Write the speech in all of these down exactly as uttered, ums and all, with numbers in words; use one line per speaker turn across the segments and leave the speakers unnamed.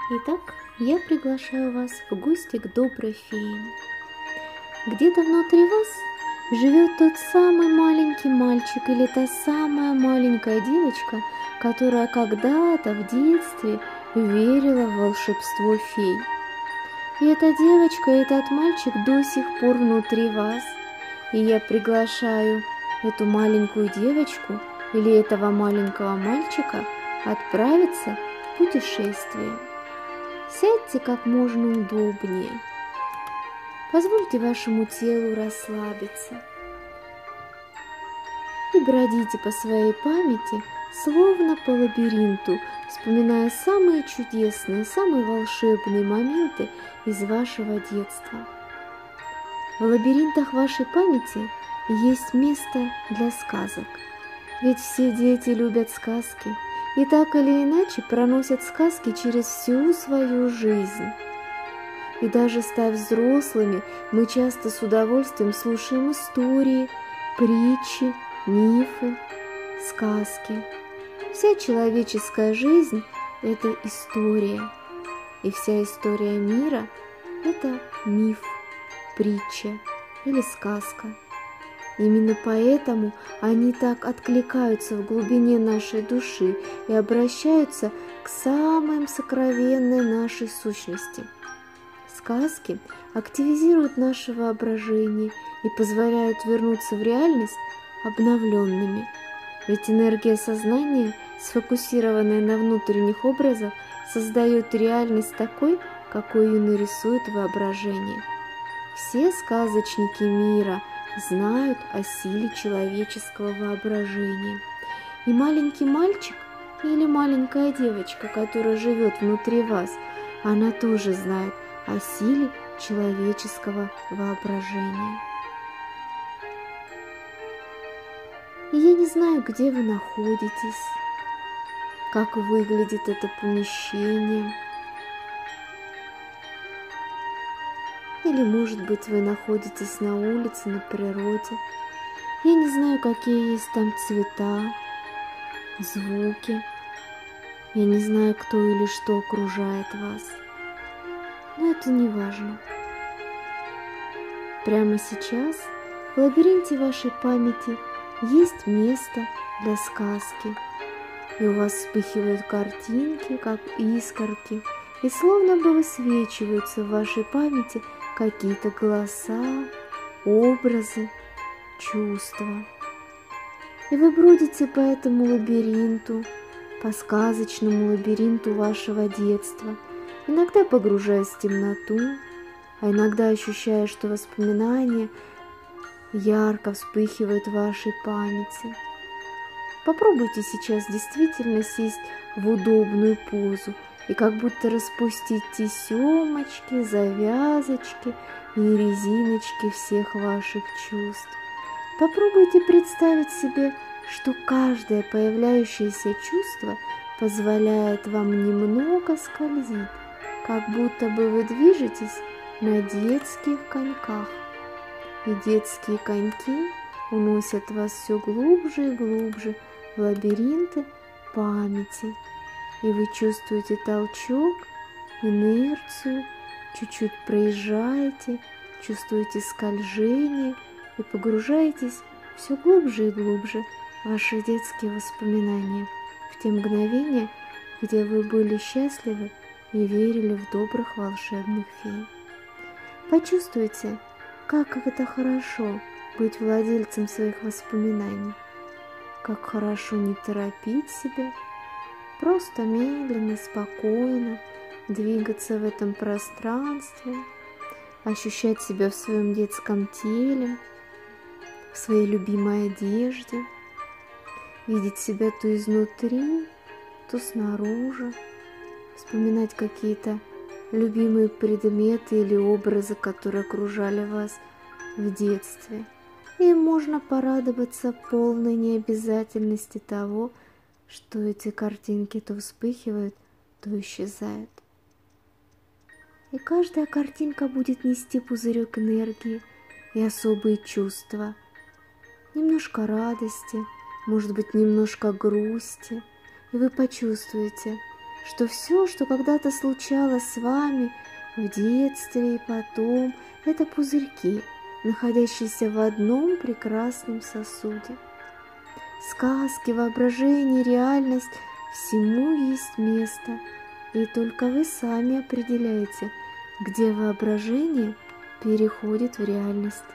Итак, я приглашаю вас в гости к доброй фее. Где-то внутри вас живет тот самый маленький мальчик или та самая маленькая девочка, которая когда-то в детстве верила в волшебство фей. И эта девочка, и этот мальчик до сих пор внутри вас. И я приглашаю эту маленькую девочку или этого маленького мальчика отправиться в путешествие. Сядьте как можно удобнее. Позвольте вашему телу расслабиться. И бродите по своей памяти, словно по лабиринту, вспоминая самые чудесные, самые волшебные моменты из вашего детства. В лабиринтах вашей памяти есть место для сказок. Ведь все дети любят сказки и так или иначе проносят сказки через всю свою жизнь. И даже став взрослыми, мы часто с удовольствием слушаем истории, притчи, мифы, сказки. Вся человеческая жизнь – это история, и вся история мира – это миф, притча или сказка. Именно поэтому они так откликаются в глубине нашей души и обращаются к самым сокровенной нашей сущности. Сказки активизируют наше воображение и позволяют вернуться в реальность обновленными. Ведь энергия сознания, сфокусированная на внутренних образах, создает реальность такой, какой ее нарисует воображение. Все сказочники мира знают о силе человеческого воображения. И маленький мальчик или маленькая девочка, которая живет внутри вас, она тоже знает о силе человеческого воображения. И я не знаю, где вы находитесь, как выглядит это помещение. Или, может быть, вы находитесь на улице, на природе. Я не знаю, какие есть там цвета, звуки. Я не знаю, кто или что окружает вас. Но это не важно. Прямо сейчас в лабиринте вашей памяти есть место для сказки. И у вас вспыхивают картинки, как искорки, и словно бы высвечиваются в вашей памяти какие-то голоса, образы, чувства. И вы бродите по этому лабиринту, по сказочному лабиринту вашего детства, иногда погружаясь в темноту, а иногда ощущая, что воспоминания ярко вспыхивают в вашей памяти. Попробуйте сейчас действительно сесть в удобную позу и как будто распустить тесемочки, завязочки и резиночки всех ваших чувств. Попробуйте представить себе, что каждое появляющееся чувство позволяет вам немного скользить, как будто бы вы движетесь на детских коньках. И детские коньки уносят вас все глубже и глубже в лабиринты памяти. И вы чувствуете толчок, инерцию, чуть-чуть проезжаете, чувствуете скольжение и погружаетесь все глубже и глубже в ваши детские воспоминания, в те мгновения, где вы были счастливы и верили в добрых волшебных фей. Почувствуйте, как это хорошо быть владельцем своих воспоминаний, как хорошо не торопить себя, просто медленно, спокойно двигаться в этом пространстве, ощущать себя в своем детском теле, в своей любимой одежде, видеть себя то изнутри, то снаружи, вспоминать какие-то любимые предметы или образы, которые окружали вас в детстве. И можно порадоваться полной необязательности того, что эти картинки то вспыхивают, то исчезают. И каждая картинка будет нести пузырек энергии и особые чувства. Немножко радости, может быть, немножко грусти. И вы почувствуете, что все, что когда-то случалось с вами в детстве и потом, это пузырьки, находящиеся в одном прекрасном сосуде. Сказки, воображение, реальность – всему есть место, и только вы сами определяете, где воображение переходит в реальность.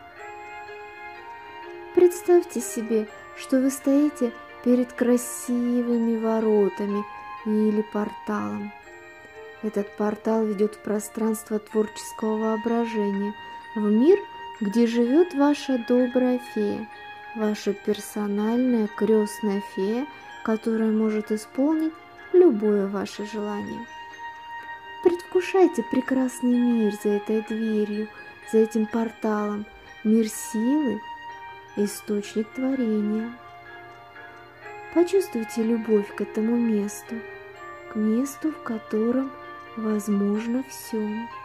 Представьте себе, что вы стоите перед красивыми воротами или порталом. Этот портал ведет в пространство творческого воображения, в мир, где живет ваша добрая фея, ваша персональная крестная фея, которая может исполнить любое ваше желание. Предвкушайте прекрасный мир за этой дверью, за этим порталом, мир силы, источник творения. Почувствуйте любовь к этому месту, к месту, в котором возможно все.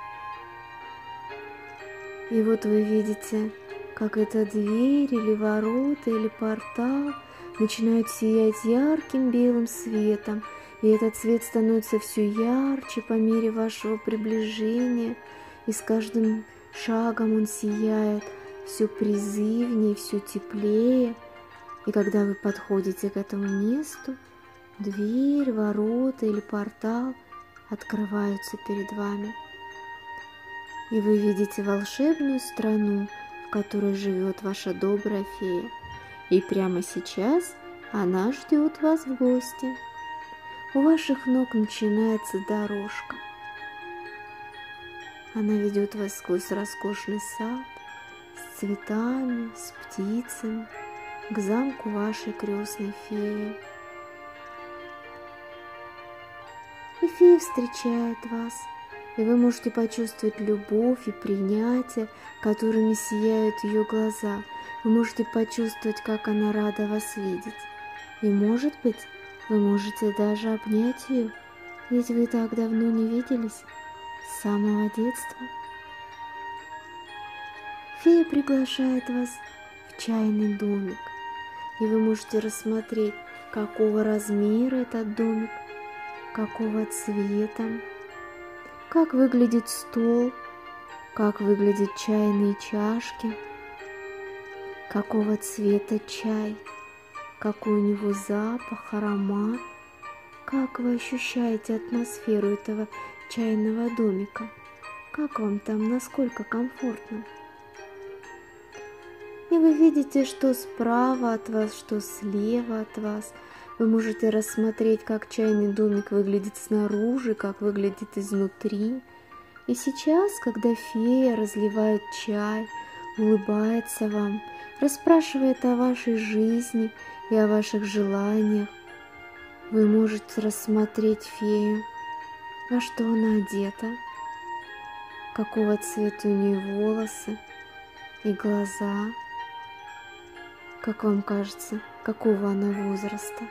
И вот вы видите, как эта дверь или ворота или портал начинают сиять ярким белым светом, и этот свет становится все ярче по мере вашего приближения, и с каждым шагом он сияет все призывнее, все теплее. И когда вы подходите к этому месту, дверь, ворота или портал открываются перед вами. И вы видите волшебную страну, в которой живет ваша добрая фея. И прямо сейчас она ждет вас в гости. У ваших ног начинается дорожка. Она ведет вас сквозь роскошный сад с цветами, с птицами, к замку вашей крестной феи. И фея встречает вас, и вы можете почувствовать любовь и принятие, которыми сияют ее глаза. Вы можете почувствовать, как она рада вас видеть. И, может быть, вы можете даже обнять ее, ведь вы так давно не виделись, с самого детства. Фея приглашает вас в чайный домик, и вы можете рассмотреть, какого размера этот домик, какого цвета, как выглядит стол, как выглядят чайные чашки, какого цвета чай, какой у него запах, аромат, как вы ощущаете атмосферу этого чайного домика, как вам там, насколько комфортно. И вы видите, что справа от вас, что слева от вас. Вы можете рассмотреть, как чайный домик выглядит снаружи, как выглядит изнутри. И сейчас, когда фея разливает чай, улыбается вам, расспрашивает о вашей жизни и о ваших желаниях, вы можете рассмотреть фею, во что она одета, какого цвета у нее волосы и глаза, как вам кажется, какого она возраста.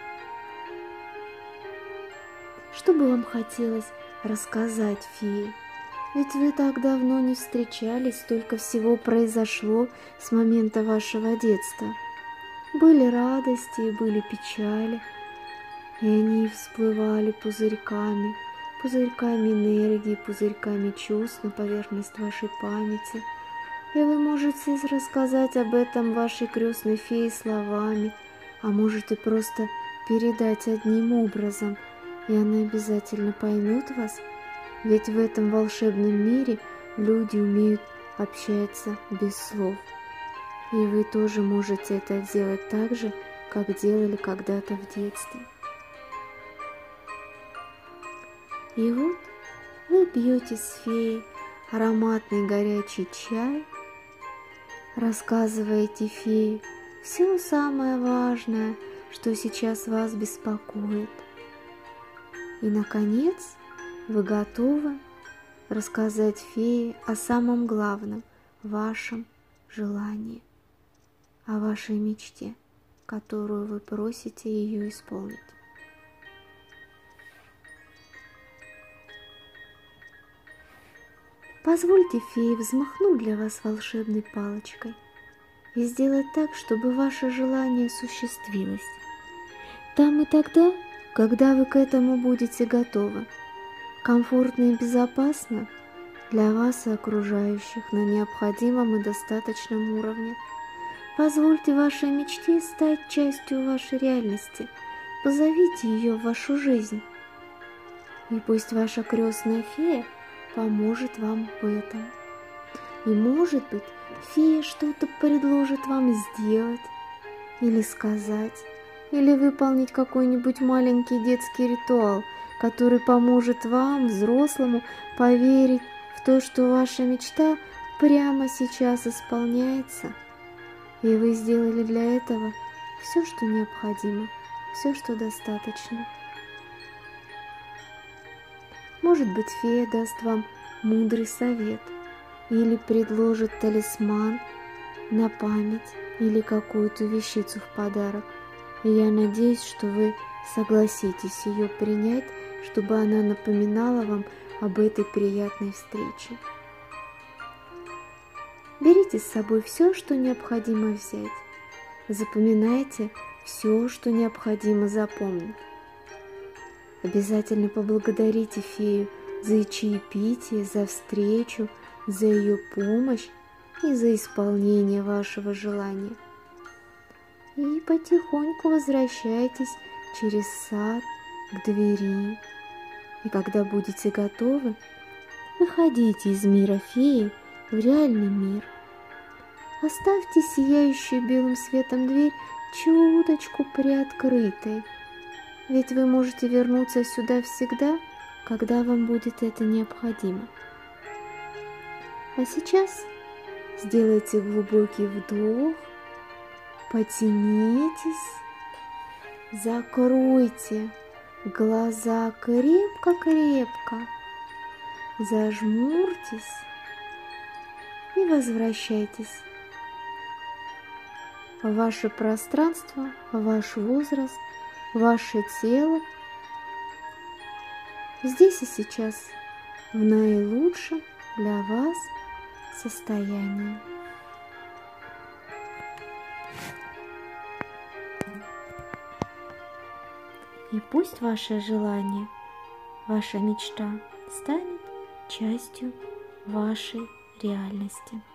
Что бы вам хотелось рассказать фее? Ведь вы так давно не встречались, столько всего произошло с момента вашего детства. Были радости, были печали, и они всплывали пузырьками, пузырьками энергии, пузырьками чувств на поверхность вашей памяти. И вы можете рассказать об этом вашей крестной фее словами, а можете просто передать одним образом, и она обязательно поймет вас, ведь в этом волшебном мире люди умеют общаться без слов. И вы тоже можете это сделать так же, как делали когда-то в детстве. И вот вы пьете с феей ароматный горячий чай, рассказываете фее все самое важное, что сейчас вас беспокоит. И, наконец, вы готовы рассказать фее о самом главном вашем желании, о вашей мечте, которую вы просите ее исполнить. Позвольте фее взмахнуть для вас волшебной палочкой и сделать так, чтобы ваше желание осуществилось. Там и тогда Когда вы к этому будете готовы, комфортно и безопасно для вас и окружающих на необходимом и достаточном уровне, позвольте вашей мечте стать частью вашей реальности, позовите ее в вашу жизнь. И пусть ваша крестная фея поможет вам в этом. И, может быть, фея что-то предложит вам сделать, или сказать, или выполнить какой-нибудь маленький детский ритуал, который поможет вам, взрослому, поверить в то, что ваша мечта прямо сейчас исполняется. И вы сделали для этого все, что необходимо, все, что достаточно. Может быть, фея даст вам мудрый совет или предложит талисман на память или какую-то вещицу в подарок. И я надеюсь, что вы согласитесь ее принять, чтобы она напоминала вам об этой приятной встрече. Берите с собой все, что необходимо взять. Запоминайте все, что необходимо запомнить. Обязательно поблагодарите фею за чаепитие, за встречу, за ее помощь и за исполнение вашего желания. И потихоньку возвращайтесь через сад к двери. И когда будете готовы, выходите из мира феи в реальный мир. Оставьте сияющую белым светом дверь чуточку приоткрытой, ведь вы можете вернуться сюда всегда, когда вам будет это необходимо. А сейчас сделайте глубокий вдох, потянитесь, закройте глаза крепко-крепко, зажмурьтесь и возвращайтесь в ваше пространство, в ваш возраст, в ваше тело, здесь и сейчас, в наилучшем для вас состоянии. И пусть ваше желание, ваша мечта станет частью вашей реальности.